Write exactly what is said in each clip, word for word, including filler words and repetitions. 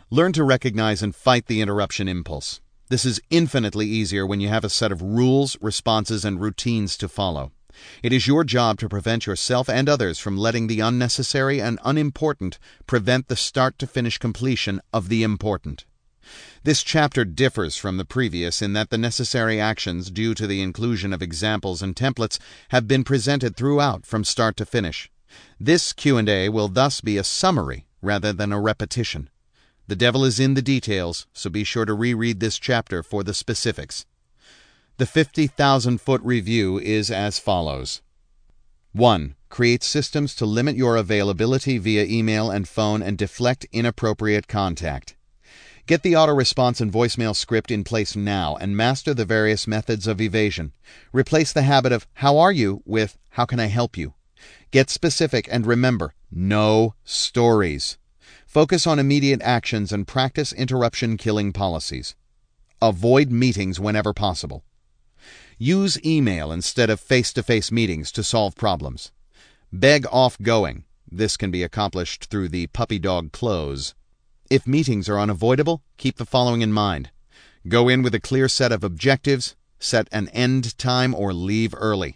Learn to recognize and fight the interruption impulse. This is infinitely easier when you have a set of rules, responses, and routines to follow. It is your job to prevent yourself and others from letting the unnecessary and unimportant prevent the start-to-finish completion of the important. This chapter differs from the previous in that the necessary actions, due to the inclusion of examples and templates, have been presented throughout from start to finish. This Q and A will thus be a summary rather than a repetition. The devil is in the details, so be sure to reread this chapter for the specifics. The fifty thousand foot review is as follows. one. Create systems to limit your availability via email and phone and deflect inappropriate contact. Get the auto-response and voicemail script in place now and master the various methods of evasion. Replace the habit of "How are you?" with "How can I help you?" Get specific and remember, no stories. Focus on immediate actions and practice interruption-killing policies. Avoid meetings whenever possible. Use email instead of face-to-face meetings to solve problems. Beg off going. This can be accomplished through the puppy dog close. If meetings are unavoidable, keep the following in mind. Go in with a clear set of objectives, set an end time, or leave early.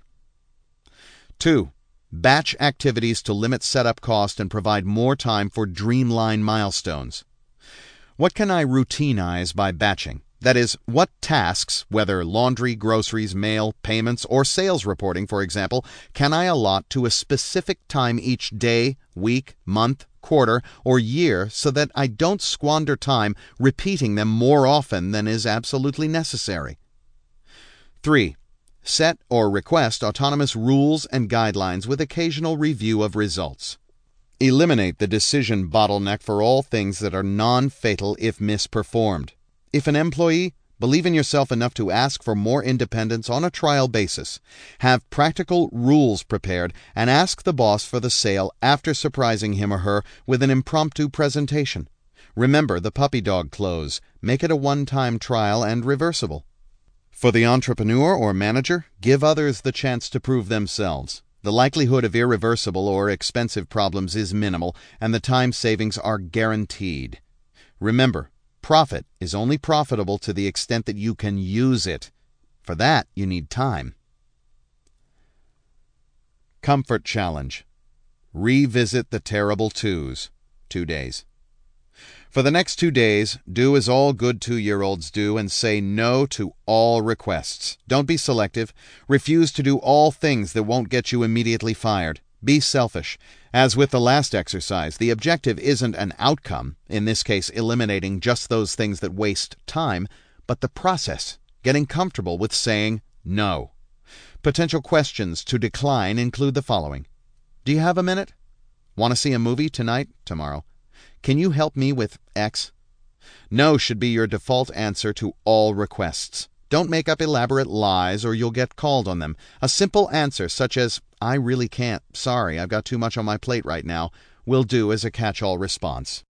two. Batch activities to limit setup cost and provide more time for dreamline milestones. What can I routinize by batching? That is, what tasks, whether laundry, groceries, mail, payments, or sales reporting, for example, can I allot to a specific time each day, week, month, quarter, or year so that I don't squander time repeating them more often than is absolutely necessary? three. Set or request autonomous rules and guidelines with occasional review of results. Eliminate the decision bottleneck for all things that are non-fatal if misperformed. If an employee, believe in yourself enough to ask for more independence on a trial basis. Have practical rules prepared and ask the boss for the sale after surprising him or her with an impromptu presentation. Remember the puppy dog close. Make it a one-time trial and reversible. For the entrepreneur or manager, give others the chance to prove themselves. The likelihood of irreversible or expensive problems is minimal, and the time savings are guaranteed. Remember, profit is only profitable to the extent that you can use it. For that, you need time. Comfort challenge. Revisit the terrible twos. Two days. For the next two days, do as all good two-year-olds do and say no to all requests. Don't be selective. Refuse to do all things that won't get you immediately fired. Be selfish. As with the last exercise, the objective isn't an outcome, in this case eliminating just those things that waste time, but the process, getting comfortable with saying no. Potential questions to decline include the following. Do you have a minute? Want to see a movie tonight, tomorrow? Can you help me with X? No should be your default answer to all requests. Don't make up elaborate lies or you'll get called on them. A simple answer such as, "I really can't. Sorry, I've got too much on my plate right now," will do as a catch-all response.